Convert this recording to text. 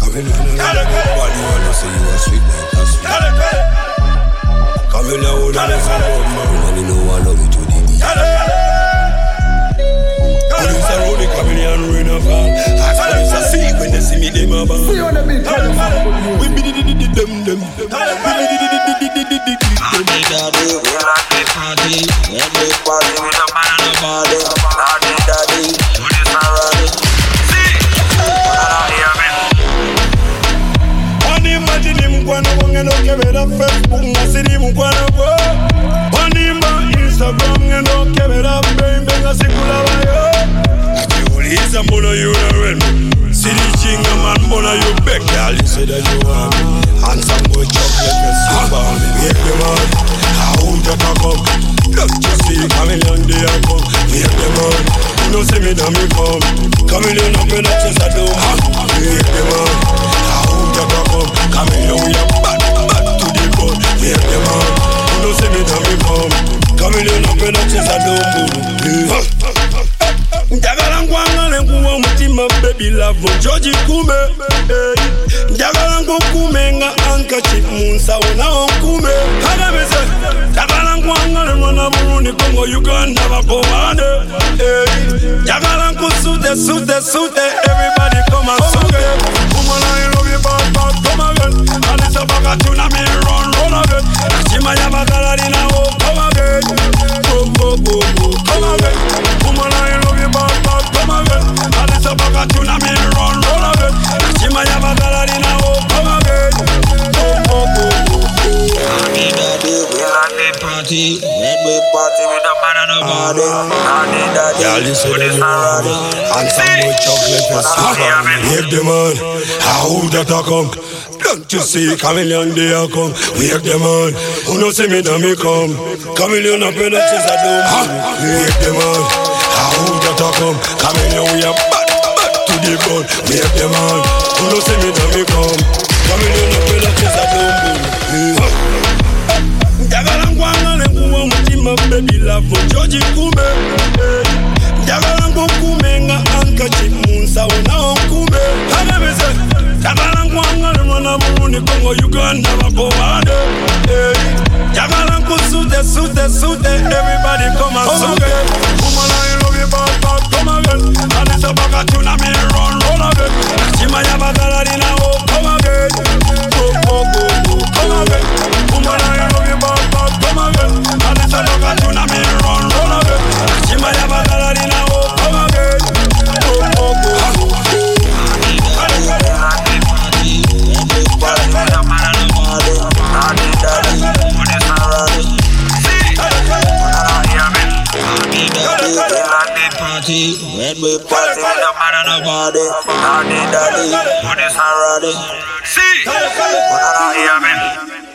Everybody wanna say you are sweet like a sweet. Come in now, now let's have a man. You know I love you to the beat. Police are rolling, chameleon rain of all. As police are see when they see me, they my ball. We be them. Party daddy, we like the party. Make me party with a man and a body. Party daddy, police are running. See, hear me. Imagine him gonna no kebera Facebook ngasiri mukwana go Onimba Instagram no kebera bembe ngasikula bayo Akiuliza mbona you rent City chinga man mbona you back girl you say that you want me And some boy chocolate and super Make them on How that I come Don't you see chameleon day I come Make them on You know see me now me come Chameleon up in the chest I do Make them on That I come, chameleon we are bad to the bone. Make them on, you know see me now me come. Chameleon up in the chest I don't move. Njagala nkwanga lenkuwa mutima baby love Georgie kume. Njagala nkukume nga ankachi munsa wona onkume. Haga mese, njagala nkwanga lemwana Burundi Congo Uganda bapovane. Njagala nkusute everybody come and suke. Woman I love you bad, come again. And it's a bag of tuna me run again. Ashima yabagala dina come again. Come again. Woman I love you bad, come again. And it's a bag of tuna me run again. Ashima yabagala dina come again. Party daddy, we like the party. Make me party with a man and a body. Party daddy, yeah, listen to you and some more chocolate and super. Make them on, how that I come. Don't you see chameleon day I come. Make them on, who no see me now me come. Chameleon up in the chest I do. Make them on, how that I come. Chameleon we are bad to the bone. Make them on, who no see me now me come. Chameleon up in the chest I do. Njagala nkwanga lenkuwa mutima baby love Georgie kume. Njagala nkukume nga ankachi munsa wona onkume. Haga mese, njagala nkwanga lemwana Burundi Congo Uganda bapovane. Njagala nkusute everybody come and suke. Woman I love you bad, come again. And it's a bag of tuna me run again. Ashima yabagala dina come again. Come again. Woman I love you bad, come again. And it's a bag of tuna me run again. Ashima yabagala dina come again. Party, when we party with a man and a body. Party daddy, when it's already. See, wanna hear me?